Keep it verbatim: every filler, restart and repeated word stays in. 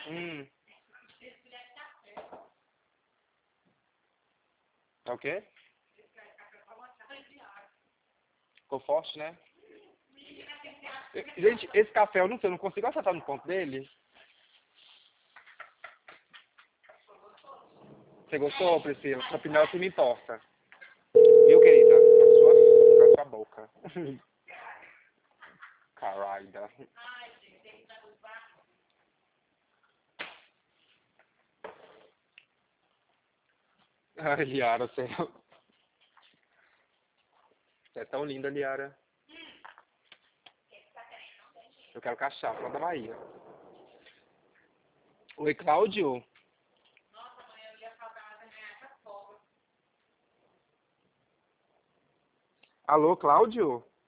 Hum. É o quê? Ficou forte, né? Gente, esse café eu não sei, eu não consigo acertar no ponto dele. Você gostou, Priscila? Sua opinião é o que me importa. Viu, querida? A sua, a sua boca. Caralho. Ai, Liara, você você é tão linda, Liara. Eu quero cachaça lá da Bahia. Oi, Cláudio. Alô, Cláudio?